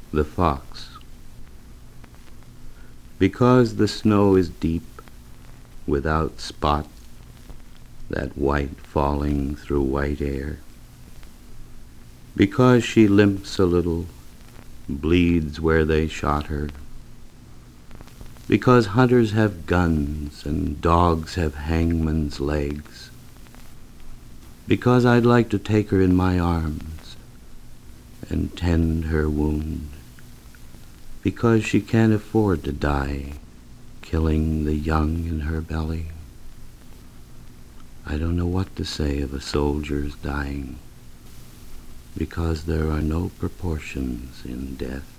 The Fox. Because the snow is deep, without spot, that white falling through white air, because she limps a little, bleeds where they shot her, because hunters have guns and dogs have hangman's legs, because I'd like to take her in my arms and tend her wound, because she can't afford to die, killing the young in her belly. I don't know what to say of a soldier's dying, because there are no proportions in death.